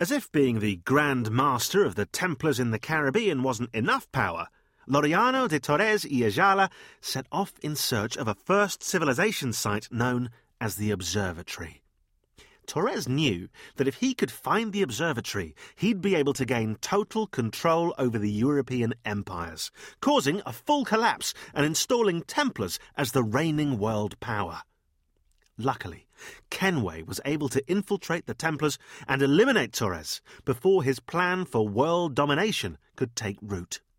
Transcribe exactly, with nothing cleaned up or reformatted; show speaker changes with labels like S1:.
S1: As if being the Grand Master of the Templars in the Caribbean wasn't enough power, Laureano de Torres y Ayala set off in search of a first civilization site known as the Observatory. Torres knew that if he could find the observatory, he'd be able to gain total control over the European empires, causing a full collapse and installing Templars as the reigning world power. Luckily, Kenway was able to infiltrate the Templars and eliminate Torres before his plan for world domination could take root.